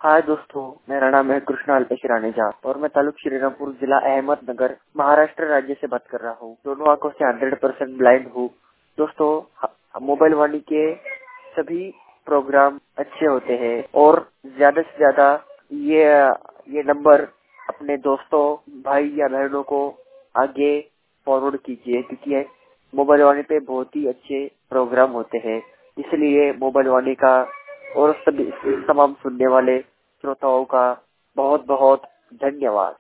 हाय दोस्तों, मेरा नाम है कृष्णा अल्पेश रानेजा और मैं तालुक श्रीरामपुर, जिला अहमदनगर, महाराष्ट्र राज्य से बात कर रहा हूँ। दोनों आंखों से 100% ब्लाइंड हूँ। दोस्तों, मोबाइल वाणी के सभी प्रोग्राम अच्छे होते हैं और ज्यादा से ज्यादा ये नंबर अपने दोस्तों, भाई या बहनों को आगे फॉरवर्ड कीजिए, क्योंकि मोबाइल वाणी पे बहुत ही अच्छे प्रोग्राम होते हैं। इसलिए मोबाइल वाणी का और सभी तमाम सुनने वाले श्रोताओं का बहुत बहुत धन्यवाद।